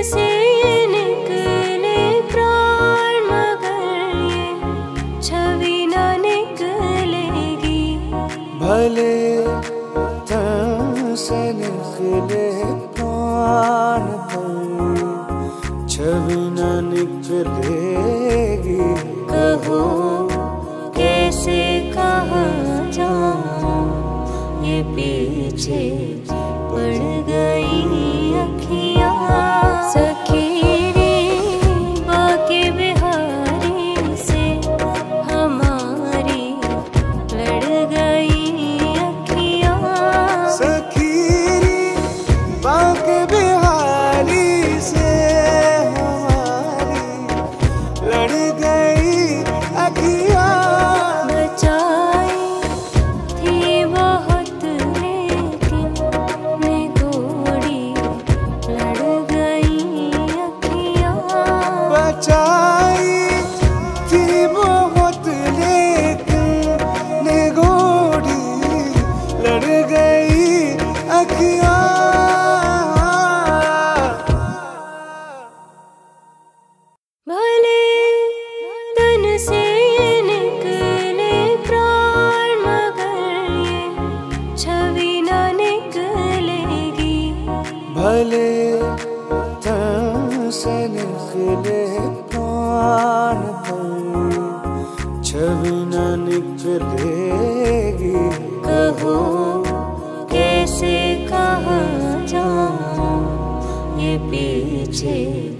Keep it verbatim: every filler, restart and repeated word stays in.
से निकले प्राण मगर ये छवि न निकलेगी। भले तन से निकले प्राण पर छवि न निकलेगी। कहो कैसे कहाँ जाऊं ये पीछे पड़ गई अखियाँ। सखी रे बाके बिहारी से हमारी लड़ गई अखियाँ। सखी रे बाके बिहारी से हमारी लड़ गई अखियाँ। बचाई थी बहुत लेकिन निगोड़ी लड़ गई अखियाँ। बचाई थी बहुत लेकिन निगोड़ी लड़ गई अखियाँ। भले तन से निकले प्राण मगर ये छवि न निकलेगी। भले तन से निकले प्राण पर छवि न निकलेगी। कहो कैसे कहाँ जाऊं ये पीछे